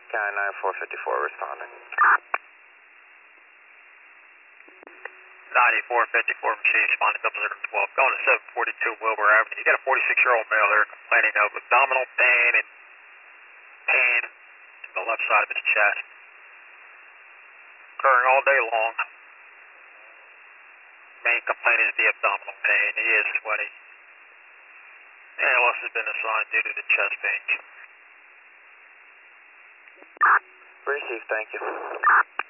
Sky 9454 responding. 9454 machine responding 0012, going to 742 Wilbur Avenue. You got a 46-year-old male there complaining of abdominal pain and pain in the left side of his chest. Occurring all day long. Main complaint is the abdominal pain. He is sweaty. ALS has been assigned due to the chest pain. Received, thank you.